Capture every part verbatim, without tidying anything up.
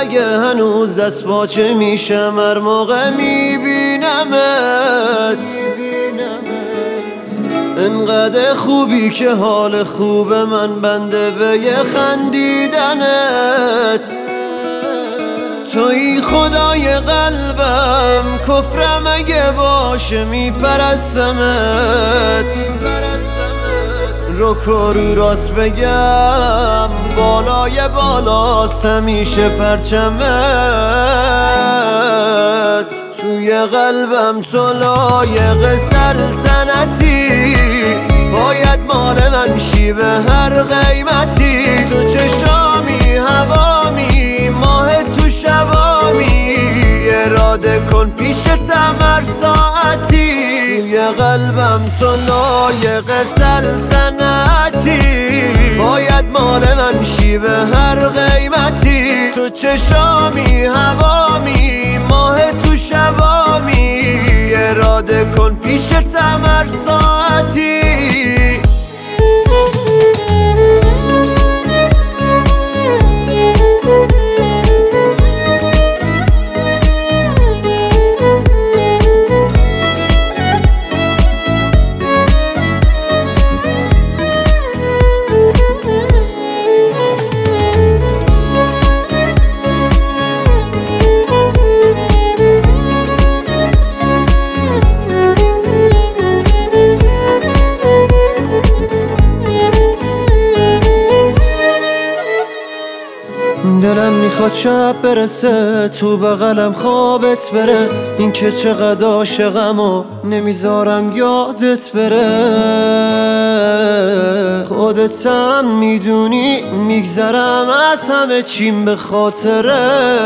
اگه هنوز دست پاچه میشم هر موقع میبینمت. انقدر خوبی که حال خوب من بنده به یه خندیدنت. توی خدای قلبم، کفرم اگه باشه میپرستمت. رک و رو راست بگم بالای بالاست همیشه پرچمت. توی قلبم تو لایق سلطنتی، باید مال من شی به هر قیمتی. تو چشامی هوامی ماه تو شبامی، اراده کن پیشتم هر ساعتی. توی قلبم تو لایق سلطنتی، باید مال من شی به هر قیمتی. تو چشامی هوامی ماه تو شبامی، اراده کن پیشتم هر ساعتی. دلم میخواد شب برسه تو بغلم خوابت بره، این که چقدر عاشقم و نمیذارم یادت بره. خودت هم میدونی میگذرم از همه چیم به خاطرت.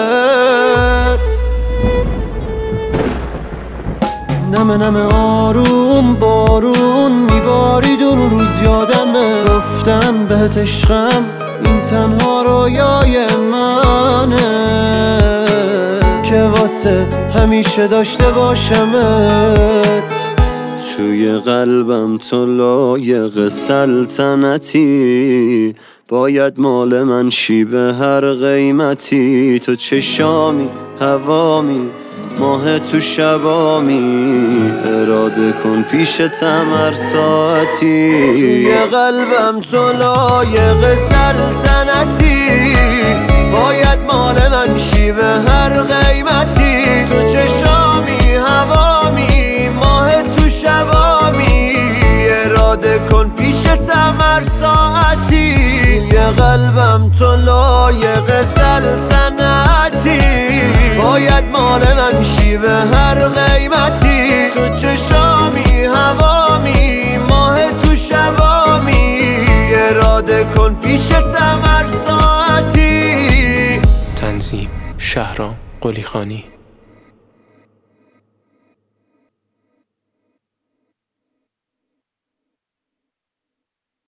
نمه نمه آروم بارون میبارید اون روز یادمه. گفتم بهت عشقم این تنها رویای منه، که واسه همیشه داشته باشمت. توی قلبم تو لایق سلطنتی، باید مال من شی به هر قیمتی. تو چشامی هوامی ماه تو شبامی، اراده کن پیشتم هر ساعتی. توی قلبم تو لایق سلطنتی، باید مال من شی به هر قیمتی. تو چشامی هوامی ماه تو شبامی، اراده کن پیشتم هر ساعتی. توی قلبم تو لایق سلطنتی، باید مال من شی به هر قیمتی. تو چشامی هوامی ماه تو شبامی، اراده کن پیشتم هر ساعتی. تنظیم شهرام قلیخانی.